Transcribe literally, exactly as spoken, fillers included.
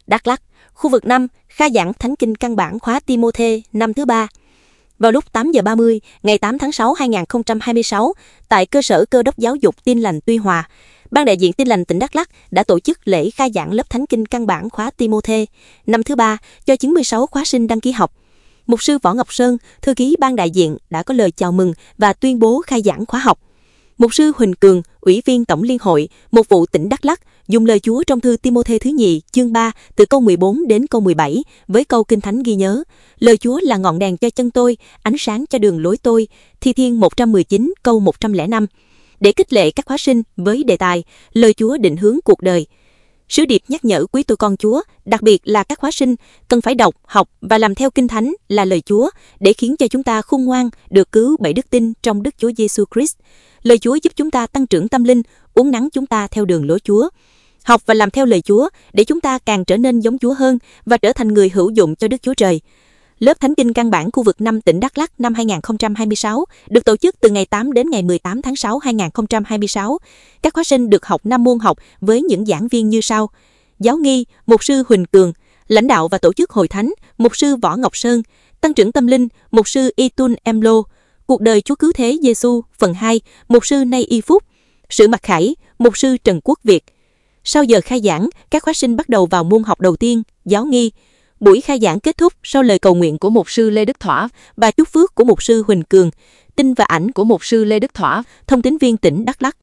Đắk Lắk, khu vực năm, khai giảng Thánh Kinh căn bản khóa Ti-mô-thê năm thứ ba. Vào lúc tám giờ ba mươi, ngày tám tháng sáu năm hai nghìn không trăm hai mươi sáu, tại cơ sở Cơ đốc Giáo dục Tin Lành Tuy Hòa, Ban đại diện Tin Lành tỉnh Đắk Lắk đã tổ chức lễ khai giảng lớp Thánh Kinh căn bản khóa Ti-mô-thê năm thứ ba cho chín mươi sáu khóa sinh đăng ký học. Mục sư Võ Ngọc Sơn, thư ký ban đại diện đã có lời chào mừng và tuyên bố khai giảng khóa học. Mục sư Huỳnh Cường, Ủy viên Tổng Liên hội, Mục vụ tỉnh Đắk Lắk, dùng lời Chúa trong thư Ti-mô-thê thứ nhì, chương ba, từ câu mười bốn đến câu mười bảy, với câu Kinh Thánh ghi nhớ: Lời Chúa là ngọn đèn cho chân tôi, ánh sáng cho đường lối tôi, Thi Thiên một trăm mười chín, câu một trăm lẻ năm. Để khích lệ các khóa sinh với đề tài Lời Chúa định hướng cuộc đời, sứ điệp nhắc nhở quý tôi con Chúa, đặc biệt là các khóa sinh, cần phải đọc, học và làm theo Kinh Thánh là lời Chúa để khiến cho chúng ta khôn ngoan, được cứu bởi đức tin trong Đức Chúa Giêsu Christ. Lời Chúa giúp chúng ta tăng trưởng tâm linh, uốn nắn chúng ta theo đường lối Chúa. Học và làm theo lời Chúa để chúng ta càng trở nên giống Chúa hơn và trở thành người hữu dụng cho Đức Chúa Trời. Lớp Thánh Kinh căn bản khu vực năm tỉnh Đắk Lắk năm hai nghìn không trăm hai mươi sáu được tổ chức từ ngày tám đến ngày mười tám tháng sáu năm hai nghìn không trăm hai mươi sáu. Các khóa sinh được học năm môn học với những giảng viên như sau: Giáo nghi, Mục sư Huỳnh Cường; Lãnh đạo và tổ chức Hội Thánh, Mục sư Võ Ngọc Sơn; Tăng trưởng tâm linh, Mục sư Itun Emlo; Cuộc đời Chúa cứu thế Giêsu phần hai, Mục sư Nay Y Phúc; Sự mặc khải, Mục sư Trần Quốc Việt. Sau giờ khai giảng, các khóa sinh bắt đầu vào môn học đầu tiên, giáo nghi. Buổi khai giảng kết thúc sau lời cầu nguyện của Mục sư Lê Đức Thỏa và chúc phước của Mục sư Huỳnh Cường, tin và ảnh của Mục sư Lê Đức Thỏa, thông tín viên tỉnh Đắk Lắk.